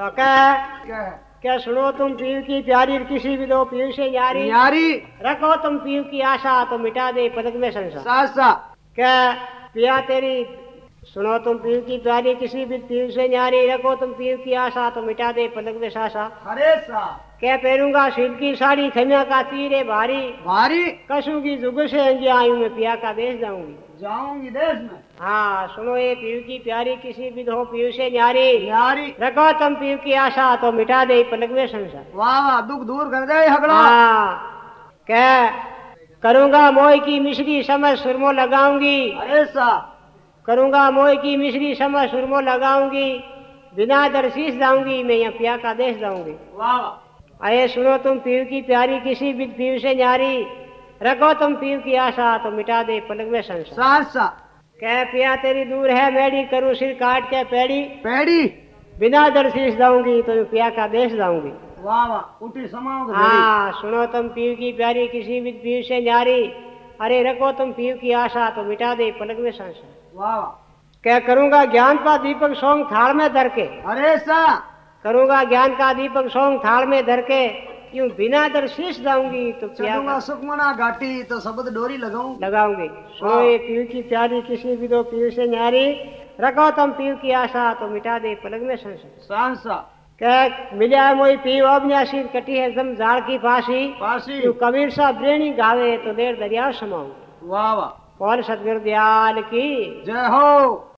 तो कह क्या है? क्या सुनो तुम पीव की प्यारी किसी भी दो पीव से न्यारी न्यारी रखो तुम पीव की आशा तो मिटा दे पलक में संसार। सासा क्या पिया तेरी सुनो तुम पीव की प्यारी किसी भी पीव से न्यारी रखो तुम पीव की आशा तो मिटा दे पलक में सासा। हरे सा क्या पहनूंगा सिल्क की साड़ी खमिया का तीरे भारी भारी कसूंगी जुग से अंजिया आयु में पिया का देश जाऊंगी। जाऊंगी देश में। हाँ सुनो ये पीव की प्यारी किसी भी दो पीव से न्यारी न्यारी रखो तुम पीव की आशा तो मिटा दे पलक में संसार। वाह वाह दुख दूर कर दे हगड़ा। हाँ क्या करूंगा मोह की मिश्री समझ सुरमो लगाऊंगी हरे सा करूंगा मोह की मिश्री समझ सुरमो लगाऊंगी बिना दरशीस जाऊंगी मैं यहाँ पिया का देश जाऊंगी। वाह वाह अये सुनो तुम पीव की प्यारी किसी भी पीव से न्यारी रखो तुम पीव की आशा तो मिटा दे पलक में संसार। सासा कह पिया तेरी दूर है मेरी करूं सिर काट के पेड़ी पेड़ी बिना दरशीस जाऊंगी तो मैं पिया का देश जाऊंगी। वाह वाह उठी समाओगे। हाँ सुनो तुम पीव की प्यारी किसी भी पीव से न्यारी अरे रखो तुम पीव की आशा तो मिटा दे पलक में संसार। वाह वाह क्या करूंगा ज्ञान का दीपक सोंग थाल में धर के हरे सा करूंगा ज्ञान का दीपक सोंग थाल में धर के यूं बिना दरशीस जाऊंगी तो पिया चलूंगा सुखमना घाटी तो शब्द डोरी लगाऊं लगाऊंगी। सुनो ये पीव की प्यारी किसी भी दो पीव से न्यारी रखो तुम पीव की आशा तो मिटा दे पलक में संसार। सासा क्या मिला मोई पीव अब न्यासी कटी है एकदम जाड़ की फांसी पासी तू कबीर सा ब्रेणी गावे तो देर दरिया समाऊं। वाह वाह कौन सतगुरु दयाल की जय हो।